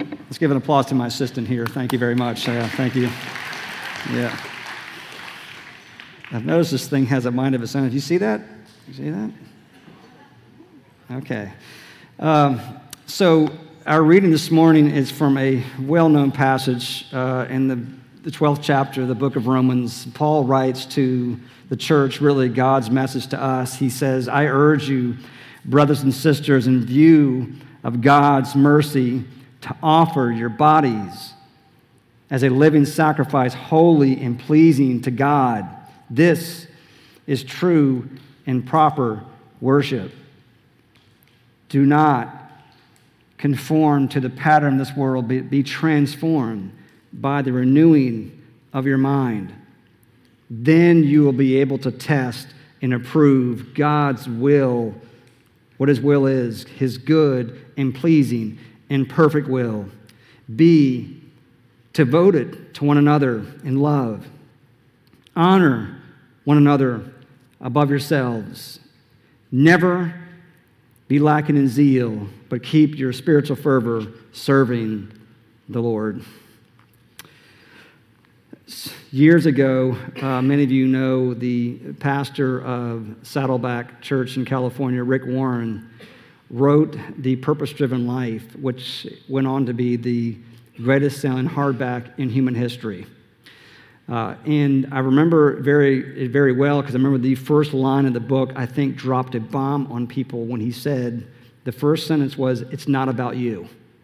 Let's give an applause to my assistant here. Thank you very much. Thank you. Yeah. I've noticed this thing has a mind of its own. Do you see that? You see that? Okay. So our reading this morning is from a well-known passage in the 12th chapter of the book of Romans. Paul writes to the church, really God's message to us. He says, I urge you, brothers and sisters, in view of God's mercy, to offer your bodies as a living sacrifice, holy and pleasing to God. This is true and proper worship. Do not conform to the pattern of this world, be transformed by the renewing of your mind. Then you will be able to test and approve God's will, what His will is, His good and pleasing and perfect will. Be devoted to one another in love. Honor one another above yourselves. Never be lacking in zeal, but keep your spiritual fervor serving the Lord. Years ago, many of you know the pastor of Saddleback Church in California, Rick Warren, wrote The Purpose-Driven Life, which went on to be the greatest selling hardback in human history. And I remember very well, because I remember the first line of the book, I think, dropped a bomb on people when he said, the first sentence was, "It's not about you."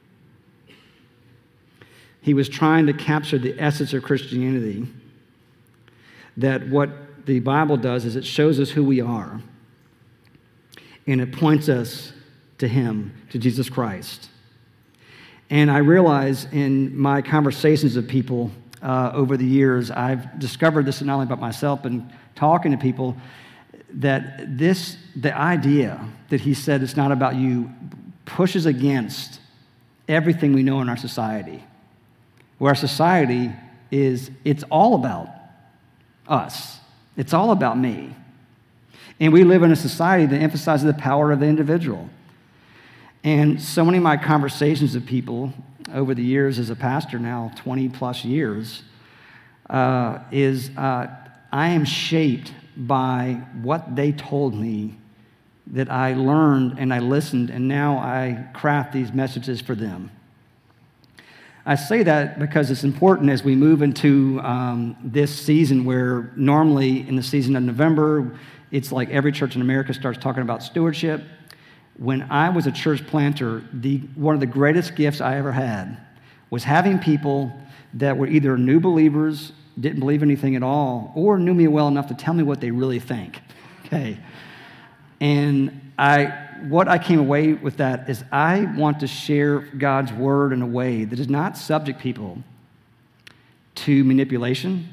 He was trying to capture the essence of Christianity, that what the Bible does is it shows us who we are, and it points us to Him, to Jesus Christ. And I realize in my conversations with people over the years, I've discovered this not only about myself, but talking to people, that the idea that he said it's not about you pushes against everything we know in our society. Where our society it's all about us. It's all about me. And we live in a society that emphasizes the power of the individual. And so many of my conversations with people over the years as a pastor now, 20 plus years, I am shaped by what they told me that I learned and I listened, and now I craft these messages for them. I say that because it's important as we move into this season where normally in the season of November, it's like every church in America starts talking about stewardship. When I was a church planter, one of the greatest gifts I ever had was having people that were either new believers, didn't believe anything at all, or knew me well enough to tell me what they really think. Okay. And what I came away with that is I want to share God's word in a way that does not subject people to manipulation,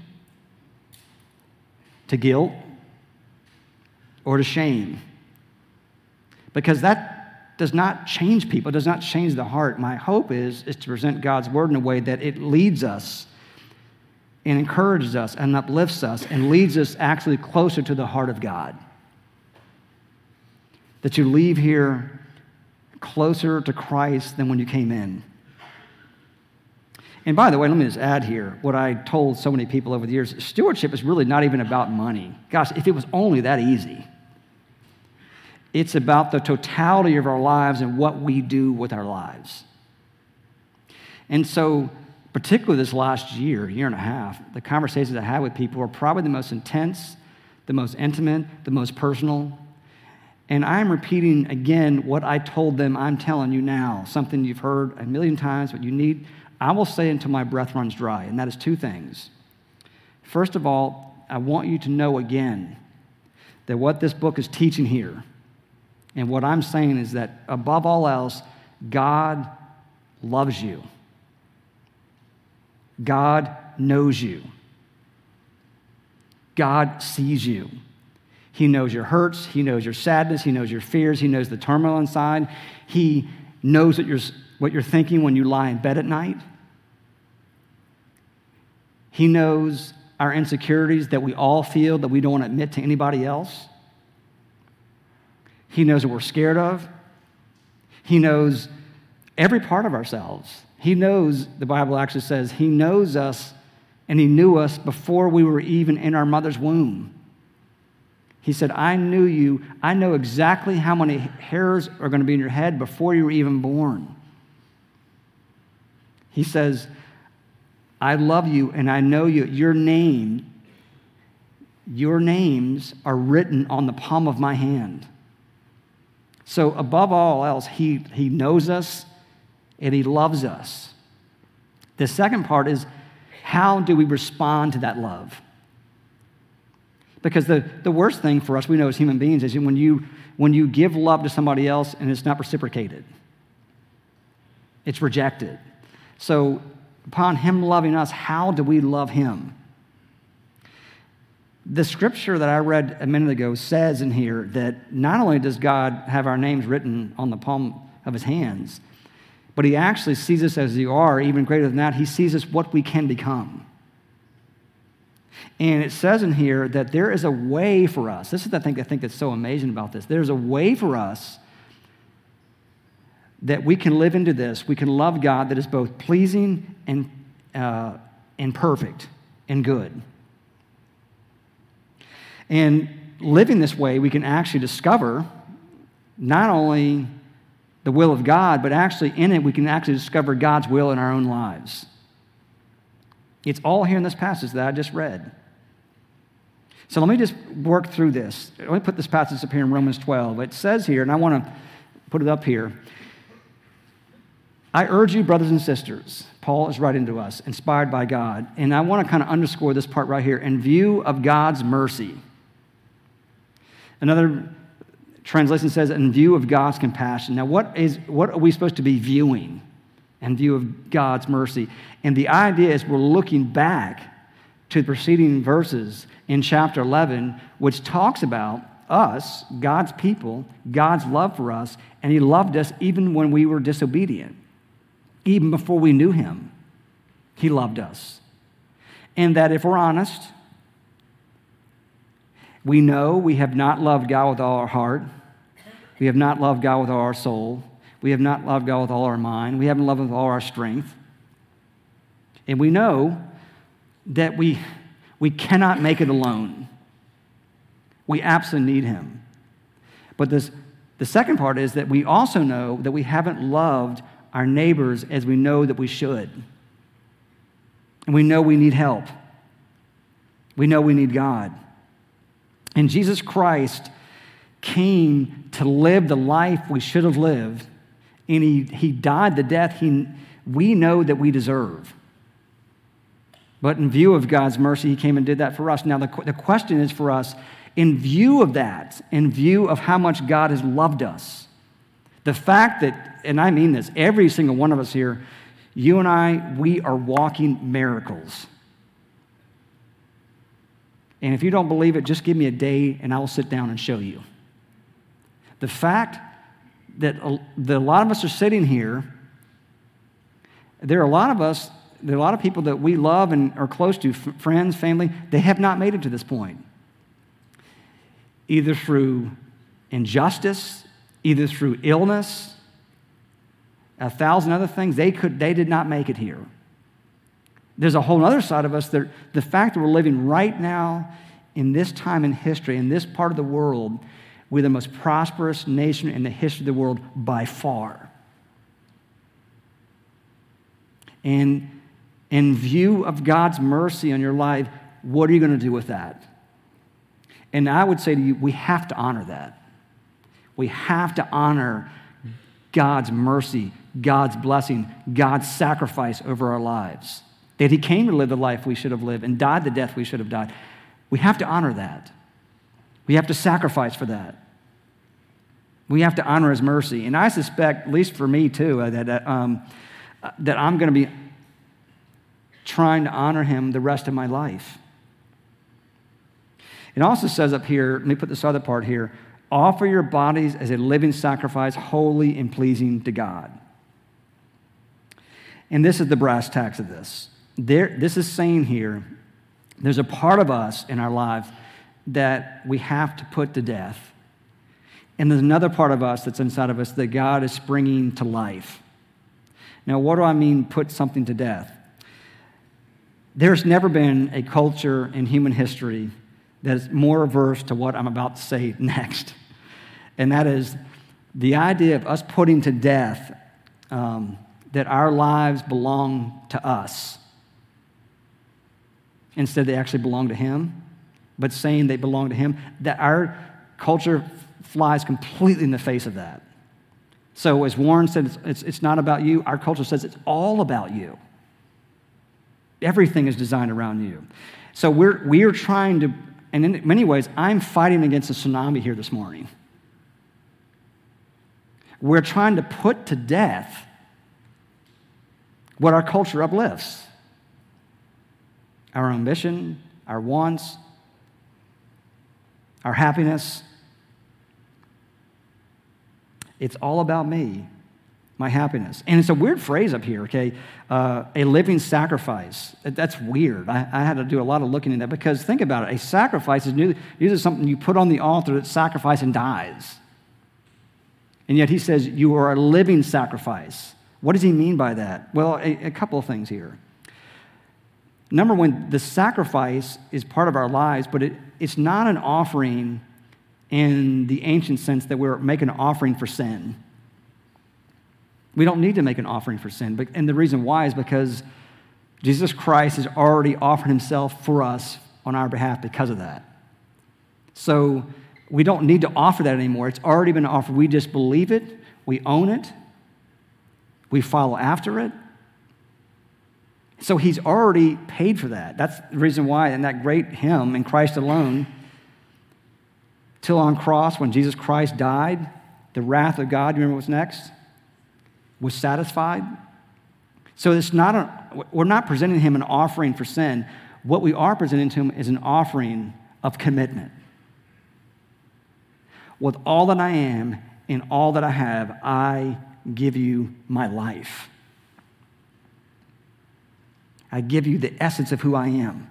to guilt, or to shame. Because that does not change people, it does not change the heart. My hope is to present God's word in a way that it leads us and encourages us and uplifts us and leads us actually closer to the heart of God. That you leave here closer to Christ than when you came in. And by the way, let me just add here what I told so many people over the years. Stewardship is really not even about money. Gosh, if it was only that easy. It's about the totality of our lives and what we do with our lives. And so, particularly this last year and a half, the conversations I had with people were probably the most intense, the most intimate, the most personal. And I'm repeating again what I told them, I'm telling you now, something you've heard a million times, but you need, I will say until my breath runs dry, and that is two things. First of all, I want you to know again that what this book is teaching here, and what I'm saying is that above all else, God loves you. God knows you. God sees you. He knows your hurts. He knows your sadness. He knows your fears. He knows the turmoil inside. He knows what you're thinking when you lie in bed at night. He knows our insecurities that we all feel that we don't want to admit to anybody else. He knows what we're scared of. He knows every part of ourselves. He knows, the Bible actually says, he knows us and he knew us before we were even in our mother's womb. He said, I knew you. I know exactly how many hairs are going to be in your head before you were even born. He says, I love you and I know you. Your names are written on the palm of my hand. So above all else, he knows us and he loves us. The second part is, how do we respond to that love? Because the worst thing for us, we know as human beings, is when you give love to somebody else and it's not reciprocated. It's rejected. So upon him loving us, how do we love him? The scripture that I read a minute ago says in here that not only does God have our names written on the palm of his hands, but he actually sees us as we are. Even greater than that, he sees us what we can become. And it says in here that there is a way for us. This is the thing I think that's so amazing about this. There's a way for us that we can live into this. We can love God that is both pleasing and perfect and good. And living this way, we can actually discover not only the will of God, but actually in it, we can actually discover God's will in our own lives. It's all here in this passage that I just read. So let me just work through this. Let me put this passage up here in Romans 12. It says here, and I want to put it up here. I urge you, brothers and sisters, Paul is writing to us, inspired by God, and I want to kind of underscore this part right here, in view of God's mercy. Another translation says, in view of God's compassion. Now, what are we supposed to be viewing in view of God's mercy? And the idea is we're looking back to the preceding verses in chapter 11, which talks about us, God's people, God's love for us, and he loved us even when we were disobedient. Even before we knew him, he loved us. And that if we're honest, we know we have not loved God with all our heart. We have not loved God with all our soul. We have not loved God with all our mind. We haven't loved him with all our strength. And we know that we cannot make it alone. We absolutely need him. But the second part is that we also know that we haven't loved our neighbors as we know that we should. And we know we need help. We know we need God. And Jesus Christ came to live the life we should have lived, and he died the death we know that we deserve. But in view of God's mercy, he came and did that for us. Now, the question is for us, in view of that, in view of how much God has loved us, the fact that, and I mean this, every single one of us here, you and I, we are walking miracles. And if you don't believe it, just give me a day and I will sit down and show you. The fact that a lot of us are sitting here, there are a lot of people that we love and are close to, friends, family, they have not made it to this point. Either through injustice, either through illness, 1,000 other things, they did not make it here. There's a whole other side of us that the fact that we're living right now in this time in history, in this part of the world, we're the most prosperous nation in the history of the world by far. And in view of God's mercy on your life, what are you going to do with that? And I would say to you, we have to honor that. We have to honor God's mercy, God's blessing, God's sacrifice over our lives. That he came to live the life we should have lived and died the death we should have died. We have to honor that. We have to sacrifice for that. We have to honor his mercy. And I suspect, at least for me too, that I'm going to be trying to honor him the rest of my life. It also says up here, let me put this other part here, offer your bodies as a living sacrifice, holy and pleasing to God. And this is the brass tacks of this. This is saying here, there's a part of us in our lives that we have to put to death. And there's another part of us that's inside of us that God is bringing to life. Now, what do I mean put something to death? There's never been a culture in human history that is more averse to what I'm about to say next. And that is the idea of us putting to death that our lives belong to us. Instead, they actually belong to Him, but saying they belong to Him, that our culture flies completely in the face of that. So as Warren said, it's not about you. Our culture says it's all about you. Everything is designed around you. So we are trying to, and in many ways, I'm fighting against a tsunami here this morning. We're trying to put to death what our culture uplifts. Our ambition, our wants, our happiness. It's all about me, my happiness. And it's a weird phrase up here, okay? A living sacrifice. That's weird. I had to do a lot of looking into that because think about it. A sacrifice is usually something you put on the altar that sacrifice and dies. And yet he says you are a living sacrifice. What does he mean by that? Well, a couple of things here. Number one, the sacrifice is part of our lives, but it's not an offering in the ancient sense that we're making an offering for sin. We don't need to make an offering for sin. And the reason why is because Jesus Christ has already offered himself for us on our behalf because of that. So we don't need to offer that anymore. It's already been offered. We just believe it. We own it. We follow after it. So he's already paid for that. That's the reason why in that great hymn, In Christ Alone, till on cross, when Jesus Christ died, the wrath of God, you remember what's next? Was satisfied. So we're not presenting him an offering for sin. What we are presenting to him is an offering of commitment. With all that I am and all that I have, I give you my life. I give you the essence of who I am.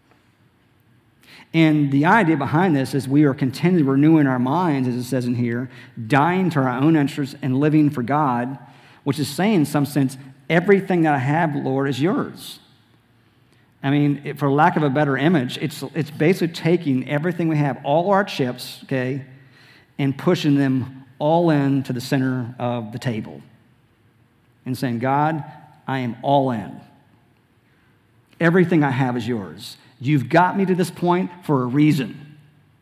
And the idea behind this is we are continually renewing our minds, as it says in here, dying to our own interests and living for God, which is saying in some sense, everything that I have, Lord, is yours. I mean, for lack of a better image, it's basically taking everything we have, all our chips, okay, and pushing them all into the center of the table and saying, God, I am all in. Everything I have is yours. You've got me to this point for a reason.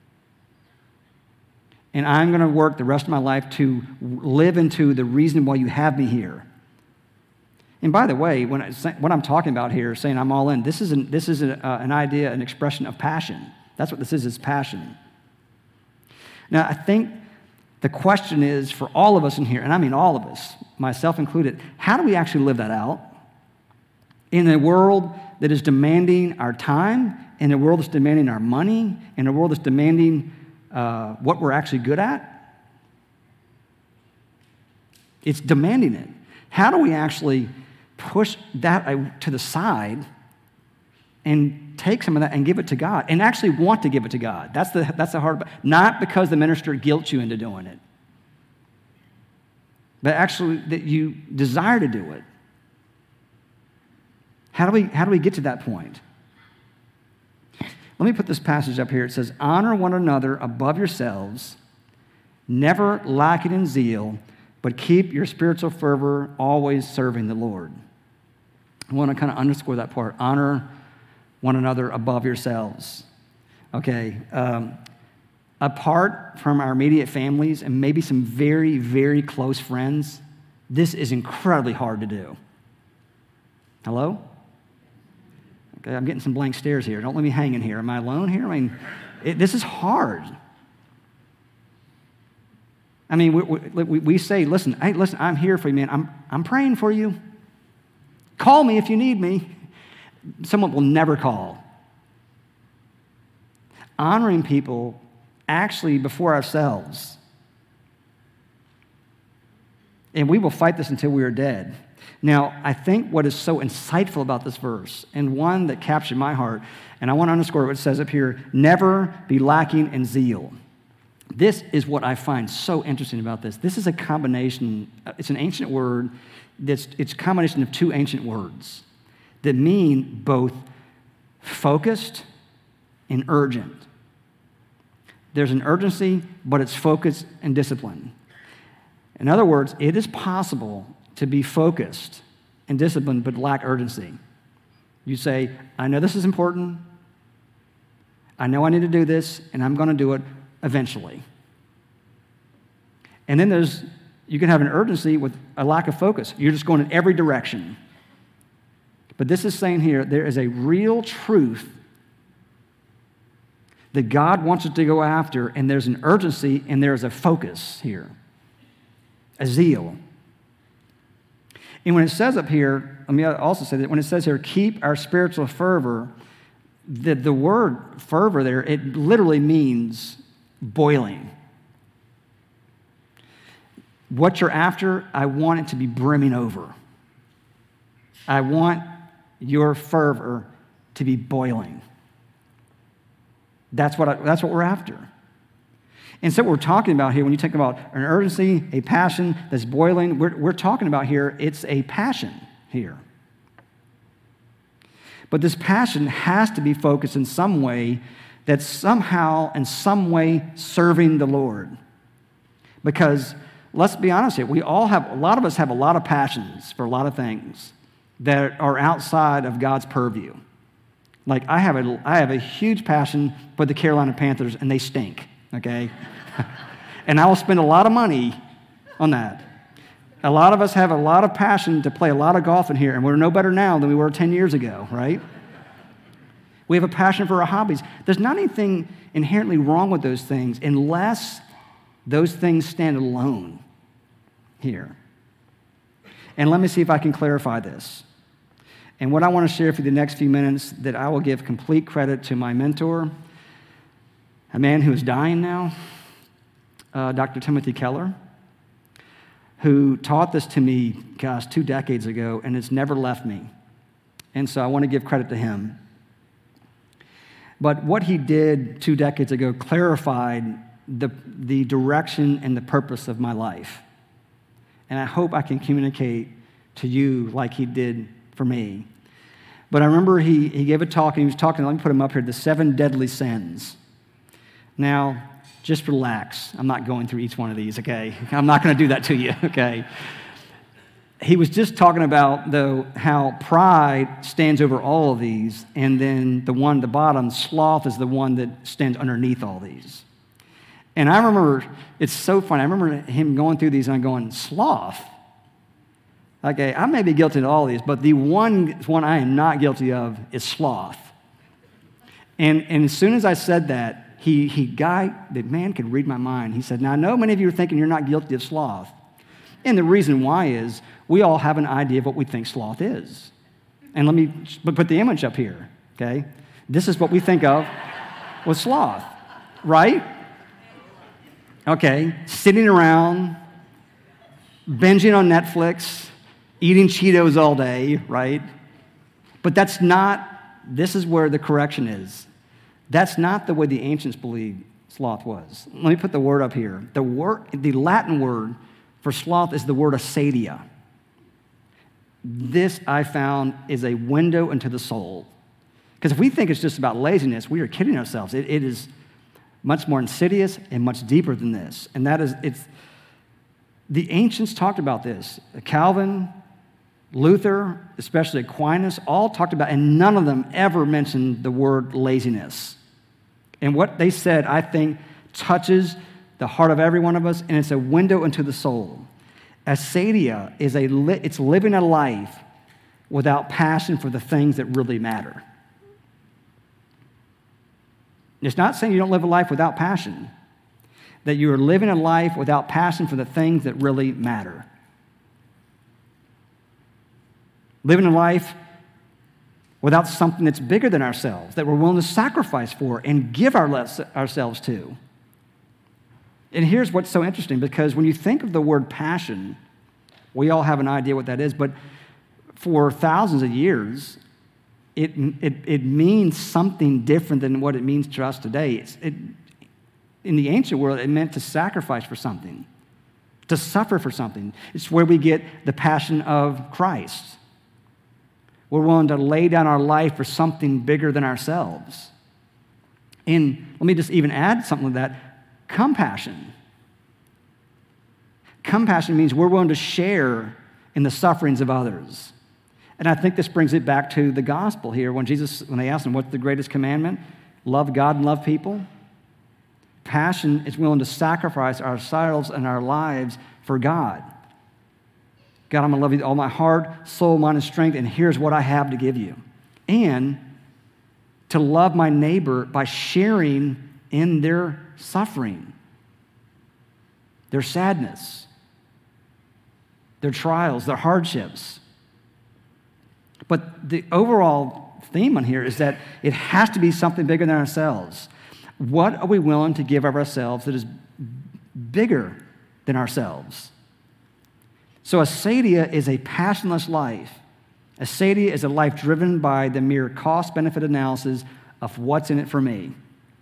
And I'm going to work the rest of my life to live into the reason why you have me here. And by the way, what I'm talking about here, saying I'm all in, this is an idea, an expression of passion. That's what this is passion. Now, I think the question is for all of us in here, and I mean all of us, myself included, how do we actually live that out? In a world that is demanding our time, in a world that's demanding our money, in a world that's demanding what we're actually good at. It's demanding it. How do we actually push that to the side and take some of that and give it to God and actually want to give it to God? That's the hard part. Not because the minister guilts you into doing it, but actually that you desire to do it. How do we get to that point? Let me put this passage up here. It says, honor one another above yourselves, never lacking in zeal, but keep your spiritual fervor always serving the Lord. I want to kind of underscore that part. Honor one another above yourselves. Okay. Apart from our immediate families and maybe some very, very close friends, this is incredibly hard to do. Hello? Okay, I'm getting some blank stares here. Don't let me hang in here. Am I alone here? I mean, this is hard. I mean, we say, listen, I'm here for you, man. I'm praying for you. Call me if you need me. Someone will never call. Honoring people actually before ourselves. And we will fight this until we are dead. Now, I think what is so insightful about this verse, and one that captured my heart, and I want to underscore what it says up here, never be lacking in zeal. This is what I find so interesting about this. This is a combination, it's an ancient word, it's a combination of two ancient words that mean both focused and urgent. There's an urgency, but it's focus and discipline. In other words, it is possible to be focused and disciplined but lack urgency. You say, I know this is important, I know I need to do this, and I'm going to do it eventually. And then you can have an urgency with a lack of focus. You're just going in every direction. But this is saying here, there is a real truth that God wants us to go after, and there's an urgency and there's a focus here, a zeal. And when it says up here, let me also say that when it says here, keep our spiritual fervor, the word fervor there, it literally means boiling. What you're after, I want it to be brimming over. I want your fervor to be boiling. That's what we're after. And so what we're talking about here, when you talk about an urgency, a passion that's boiling, we're talking about here, it's a passion here. But this passion has to be focused in some way that's somehow, in some way, serving the Lord. Because let's be honest here, a lot of us have a lot of passions for a lot of things that are outside of God's purview. Like I have a huge passion for the Carolina Panthers, and they stink, okay? And I will spend a lot of money on that. A lot of us have a lot of passion to play a lot of golf in here, and we're no better now than we were 10 years ago, right? We have a passion for our hobbies. There's not anything inherently wrong with those things unless those things stand alone here. And let me see if I can clarify this. And what I want to share for the next few minutes, that I will give complete credit to my mentor, a man who is dying now, Dr. Timothy Keller, who taught this to me, 2 decades ago, and it's never left me. And so I want to give credit to him. But what he did 2 decades ago clarified the direction and the purpose of my life. And I hope I can communicate to you like he did for me. But I remember he gave a talk, and he was talking, let me put him up here, the 7 deadly sins. Now, just relax. I'm not going through each one of these, okay? I'm not going to do that to you, okay? He was just talking about, though, how pride stands over all of these, and then the one at the bottom, sloth, is the one that stands underneath all these. And I remember, it's so funny, I remember him going through these, and I'm going, sloth? Okay, I may be guilty of all these, but the one I am not guilty of is sloth. And as soon as I said that, the man could read my mind. He said, now I know many of you are thinking you're not guilty of sloth. And the reason why is we all have an idea of what we think sloth is. And let me put the image up here, okay? This is what we think of with sloth, right? Okay, sitting around, binging on Netflix, eating Cheetos all day, right? But this is where the correction is. That's not the way the ancients believed sloth was. Let me put the word up here. The Latin word for sloth is the word acedia. This, I found, is a window into the soul. Because if we think it's just about laziness, we are kidding ourselves. It is much more insidious and much deeper than this. And the ancients talked about this. Calvin, Luther, especially Aquinas, all talked about, and none of them ever mentioned the word laziness. And what they said, I think, touches the heart of every one of us, and it's a window into the soul. Acedia it's living a life without passion for the things that really matter. It's not saying you don't live a life without passion, that you are living a life without passion for the things that really matter. Living a life without something that's bigger than ourselves, that we're willing to sacrifice for and give ourselves to. And here's what's so interesting, because when you think of the word passion, we all have an idea what that is, but for thousands of years, it means something different than what it means to us today. in the ancient world, it meant to sacrifice for something, to suffer for something. It's where we get the passion of Christ. We're willing to lay down our life for something bigger than ourselves. And let me just even add something to that. Compassion. Compassion means we're willing to share in the sufferings of others. And I think this brings it back to the gospel here. When they asked him, what's the greatest commandment? Love God and love people. Passion is willing to sacrifice ourselves and our lives for God. God, I'm going to love you with all my heart, soul, mind, and strength, and here's what I have to give you. And to love my neighbor by sharing in their suffering, their sadness, their trials, their hardships. But the overall theme on here is that it has to be something bigger than ourselves. What are we willing to give of ourselves that is bigger than ourselves? So acedia is a passionless life. Acedia is a life driven by the mere cost-benefit analysis of what's in it for me.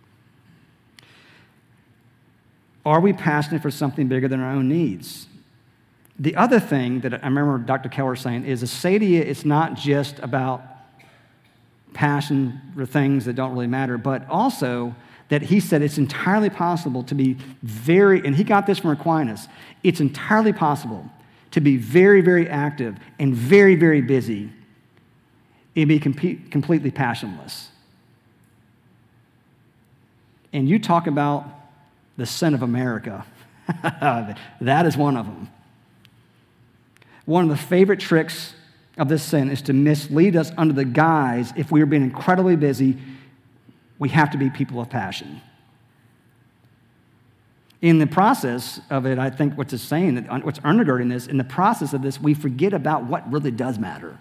Are we passionate for something bigger than our own needs? The other thing that I remember Dr. Keller saying is acedia is not just about passion for things that don't really matter, but also that he said it's entirely possible to be and he got this from Aquinas, it's entirely possible to be very, very active and very, very busy and be completely passionless. And you talk about the sin of America. That is one of them. One of the favorite tricks of this sin is to mislead us under the guise, if we are being incredibly busy, we have to be people of passion. In the process of it, I think what's undergirding this, in the process of this, we forget about what really does matter.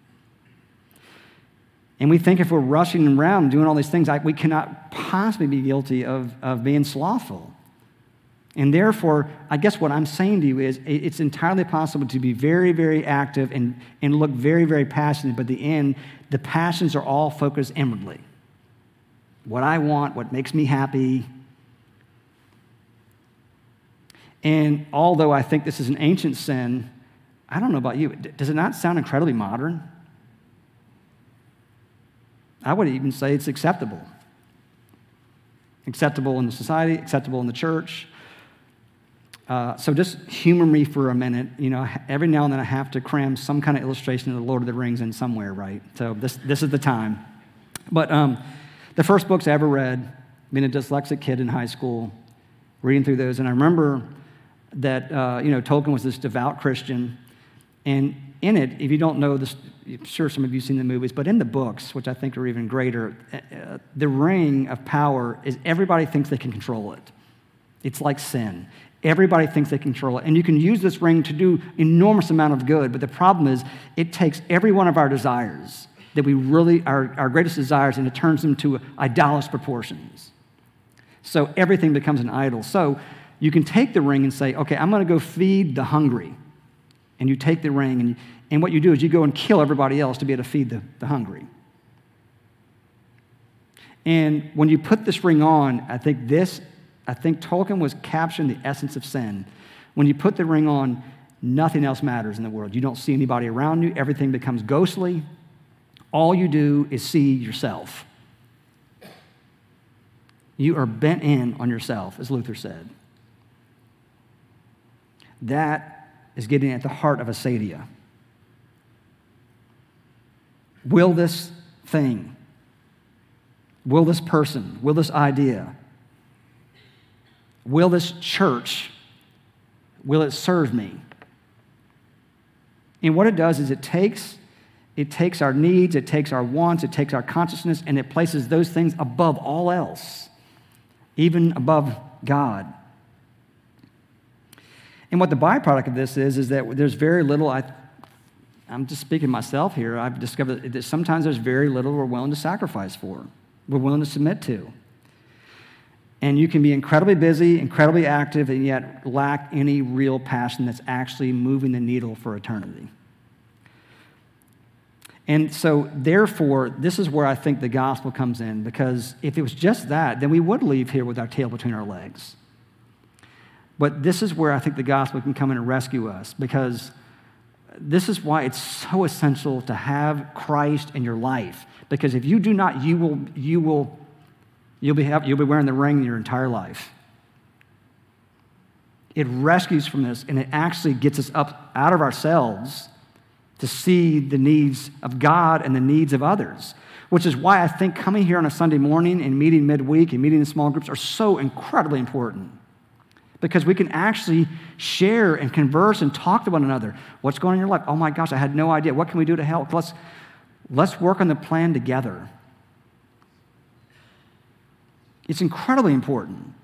And we think if we're rushing around doing all these things, we cannot possibly be guilty of being slothful. And therefore, I guess what I'm saying to you is it's entirely possible to be very, very active and look very, very passionate, but in the end, the passions are all focused inwardly. What I want, what makes me happy. And although I think this is an ancient sin, I don't know about you, does it not sound incredibly modern? I would even say it's acceptable. Acceptable in the society, acceptable in the church. So just humor me for a minute. You know, every now and then I have to cram some kind of illustration of the Lord of the Rings in somewhere, right? So this is the time. But the first books I ever read, being a dyslexic kid in high school, reading through those, and I remember that, Tolkien was this devout Christian, and in it, if you don't know this, I'm sure some of you have seen the movies, but in the books, which I think are even greater, the ring of power is everybody thinks they can control it. It's like sin. Everybody thinks they control it. And you can use this ring to do enormous amount of good, but the problem is it takes every one of our desires that we really, our greatest desires, and it turns them to idolatrous proportions. So everything becomes an idol. So you can take the ring and say, okay, I'm going to go feed the hungry. And you take the ring, and what you do is you go and kill everybody else to be able to feed the hungry. And when you put this ring on, I think Tolkien was capturing the essence of sin. When you put the ring on, nothing else matters in the world. You don't see anybody around you. Everything becomes ghostly. All you do is see yourself. You are bent in on yourself, as Luther said. That is getting at the heart of acedia. Will this thing, will this person, will this idea, will this church, will it serve me? And what it does is it takes our needs, it takes our wants, it takes our consciousness, and it places those things above all else, even above God. And what the byproduct of this is that there's very little, I'm just speaking myself here, I've discovered that sometimes there's very little we're willing to sacrifice for, we're willing to submit to. And you can be incredibly busy, incredibly active, and yet lack any real passion that's actually moving the needle for eternity. And so, therefore, this is where I think the gospel comes in, because if it was just that, then we would leave here with our tail between our legs. But this is where I think the gospel can come in and rescue us, because this is why it's so essential to have Christ in your life. Because if you do not, you'll be wearing the ring your entire life. It rescues from this, and it actually gets us up out of ourselves to see the needs of God and the needs of others, which is why I think coming here on a Sunday morning and meeting midweek and meeting in small groups are so incredibly important, because we can actually share and converse and talk to one another. What's going on in your life? Oh my gosh, I had no idea. What can we do to help? Let's work on the plan together. It's incredibly important.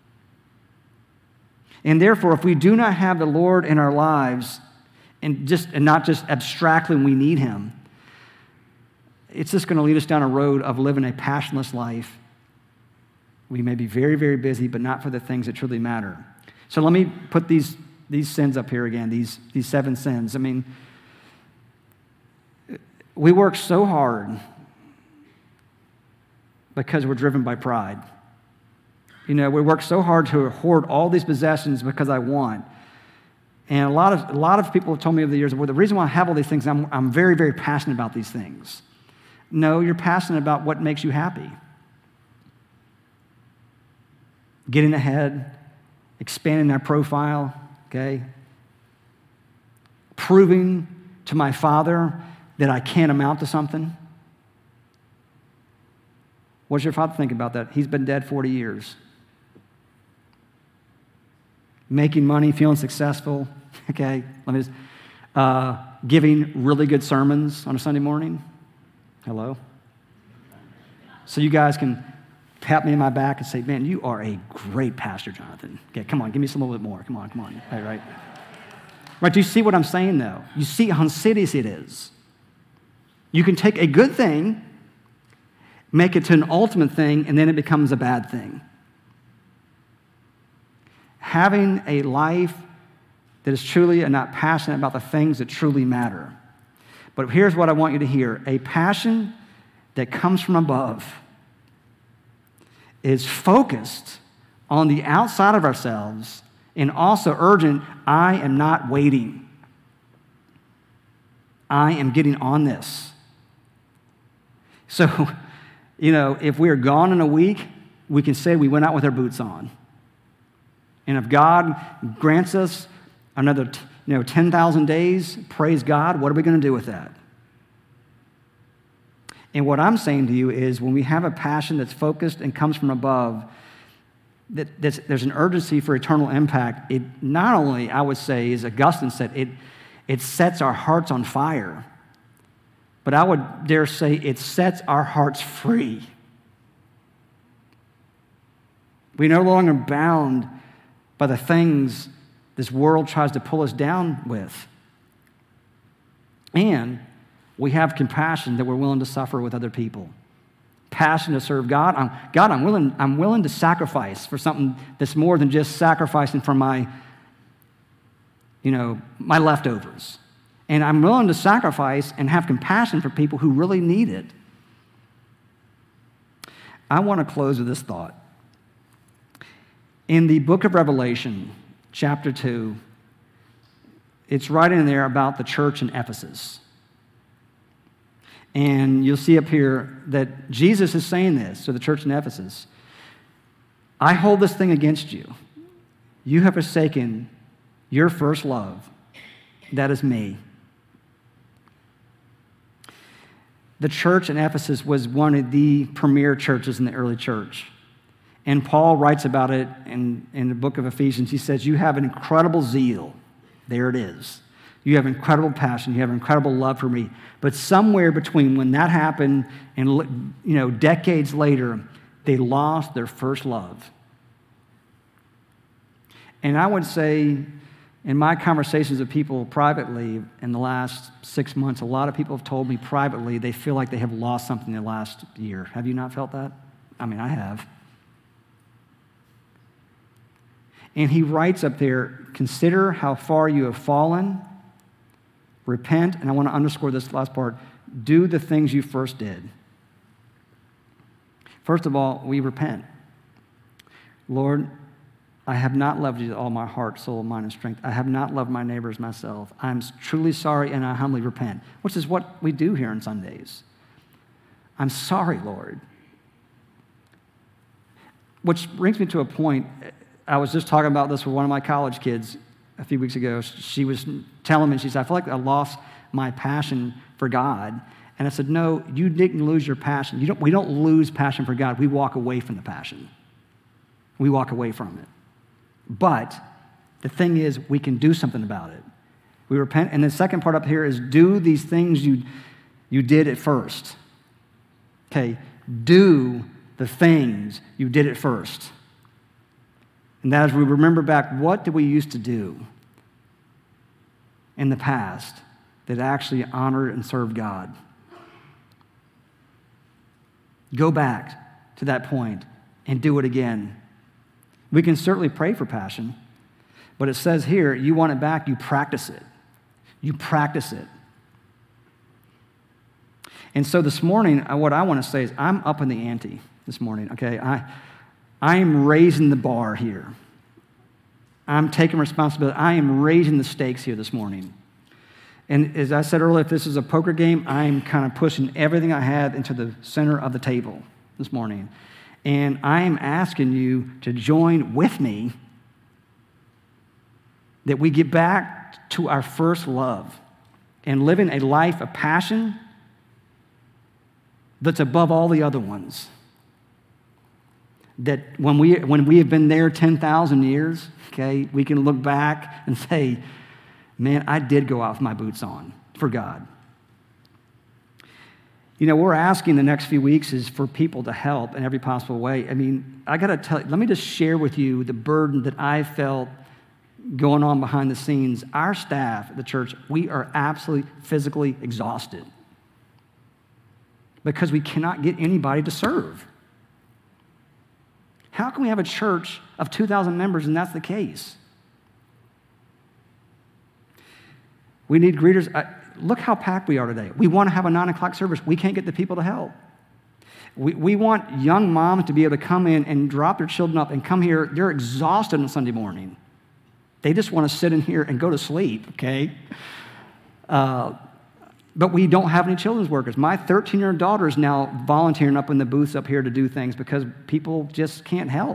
And therefore, if we do not have the Lord in our lives, and not just abstractly when we need him, it's just going to lead us down a road of living a passionless life. We may be very, very busy, but not for the things that truly matter. So let me put these sins up here again, these 7 sins. I mean, we work so hard because we're driven by pride. You know, we work so hard to hoard all these possessions because I want. And a lot of people have told me over the years, well, the reason why I have all these things, I'm very, very passionate about these things. No, you're passionate about what makes you happy. Getting ahead, expanding our profile, okay? Proving to my Father that I can amount to something. What does your Father think about that? He's been dead 40 years. Making money, feeling successful, okay? Let me just, giving really good sermons on a Sunday morning. Hello? So you guys can pat me in my back and say, man, you are a great pastor, Jonathan. Okay, come on, give me a little bit more. Come on. All right. Right, do you see what I'm saying, though? You see how insidious it is. You can take a good thing, make it to an ultimate thing, and then it becomes a bad thing. Having a life that is truly and not passionate about the things that truly matter. But here's what I want you to hear. A passion that comes from above is focused on the outside of ourselves and also urgent. I am not waiting. I am getting on this. So, you know, if we are gone in a week, we can say we went out with our boots on. And if God grants us another 10,000 days, praise God, what are we going to do with that? And what I'm saying to you is when we have a passion that's focused and comes from above, there's an urgency for eternal impact. It not only, I would say, as Augustine said, it sets our hearts on fire, but I would dare say it sets our hearts free. We're no longer bound by the things this world tries to pull us down with. And we have compassion that we're willing to suffer with other people. Passion to serve God. I'm willing to sacrifice for something that's more than just sacrificing for my leftovers. And I'm willing to sacrifice and have compassion for people who really need it. I want to close with this thought. In the book of Revelation, chapter 2, it's right in there about the church in Ephesus. And you'll see up here that Jesus is saying this to the church in Ephesus. I hold this thing against you. You have forsaken your first love. That is me. The church in Ephesus was one of the premier churches in the early church. And Paul writes about it in the book of Ephesians. He says, you have an incredible zeal. There it is. You have incredible passion. You have incredible love for me. But somewhere between when that happened and decades later, they lost their first love. And I would say, in my conversations with people privately in the last 6 months, a lot of people have told me privately they feel like they have lost something in the last year. Have you not felt that? I mean, I have. And he writes up there, consider how far you have fallen, repent, and I want to underscore this last part, do the things you first did. First of all, we repent. Lord, I have not loved you with all my heart, soul, mind, and strength. I have not loved my neighbor as myself. I'm truly sorry, and I humbly repent, which is what we do here on Sundays. I'm sorry, Lord. Which brings me to a point. I was just talking about this with one of my college kids a few weeks ago. She was telling me, she said, I feel like I lost my passion for God. And I said, no, you didn't lose your passion. We don't lose passion for God. We walk away from the passion. We walk away from it. But the thing is, we can do something about it. We repent. And the second part up here is do these things you did at first. Okay, do the things you did at first. And that is, we remember back, what did we used to do in the past that actually honored and served God? Go back to that point and do it again. We can certainly pray for passion, but it says here, you want it back, you practice it. You practice it. And so this morning, what I want to say is I'm up in the ante this morning, okay? I am raising the bar here. I'm taking responsibility. I am raising the stakes here this morning. And as I said earlier, if this is a poker game, I'm kind of pushing everything I have into the center of the table this morning. And I am asking you to join with me that we get back to our first love and living a life of passion that's above all the other ones. That when we have been there 10,000 years, okay, we can look back and say, man, I did go out with my boots on for God. You know, we're asking the next few weeks is for people to help in every possible way. I mean, I got to tell you, let me just share with you the burden that I felt going on behind the scenes. Our staff at the church, we are absolutely physically exhausted because we cannot get anybody to serve. How can we have a church of 2,000 members and that's the case? We need greeters. Look how packed we are today. We want to have a 9 o'clock service. We can't get the people to help. We want young moms to be able to come in and drop their children up and come here. They're exhausted on Sunday morning. They just want to sit in here and go to sleep, okay? But we don't have any children's workers. My 13-year-old daughter is now volunteering up in the booths up here to do things because people just can't help.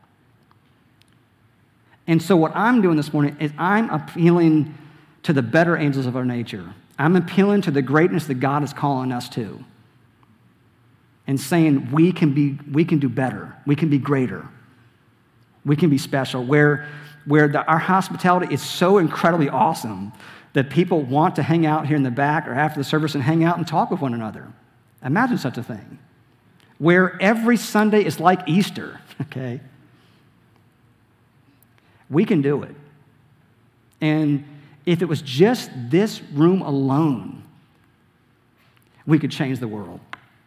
And so what I'm doing this morning is I'm appealing to the better angels of our nature. I'm appealing to the greatness that God is calling us to and saying we can do better. We can be greater. We can be special. Where our hospitality is so incredibly awesome that people want to hang out here in the back or after the service and hang out and talk with one another. Imagine such a thing. Where every Sunday is like Easter, okay? We can do it. And if it was just this room alone, we could change the world.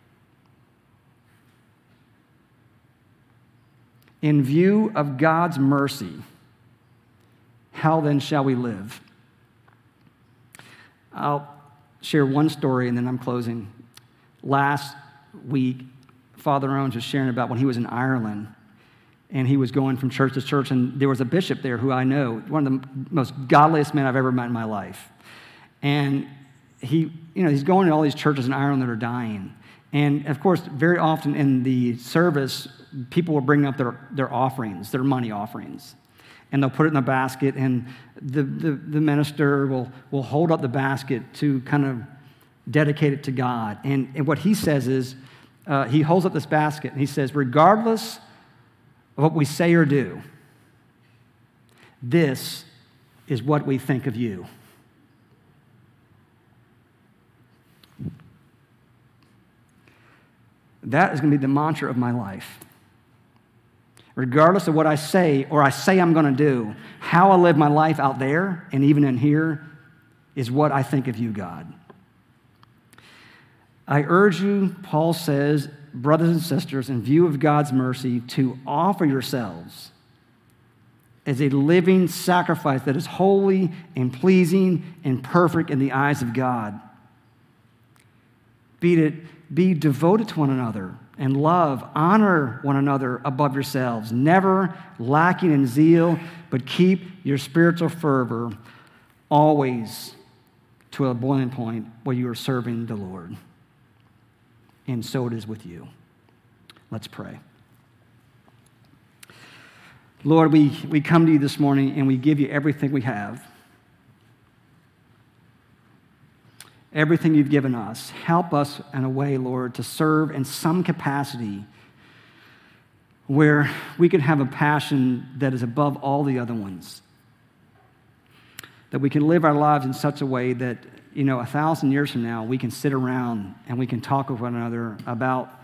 In view of God's mercy, how then shall we live? I'll share one story and then I'm closing. Last week, Father Owens was sharing about when he was in Ireland and he was going from church to church, and there was a bishop there who I know, one of the most godliest men I've ever met in my life. And he's going to all these churches in Ireland that are dying. And of course, very often in the service, people will bring up their offerings, their money offerings. And they'll put it in a basket, and the minister will hold up the basket to kind of dedicate it to God. And what he says is, he holds up this basket, and he says, regardless of what we say or do, this is what we think of you. That is going to be the mantra of my life. Regardless of what I say or I say I'm going to do, how I live my life out there and even in here is what I think of you, God. I urge you, Paul says, brothers and sisters, in view of God's mercy, to offer yourselves as a living sacrifice that is holy and pleasing and perfect in the eyes of God. Be devoted to one another and love, honor one another above yourselves, never lacking in zeal, but keep your spiritual fervor always to a boiling point where you are serving the Lord. And so it is with you. Let's pray. Lord, we come to you this morning and we give you everything we have. Everything you've given us. Help us in a way, Lord, to serve in some capacity where we can have a passion that is above all the other ones. That we can live our lives in such a way that, 1,000 years from now, we can sit around and we can talk with one another about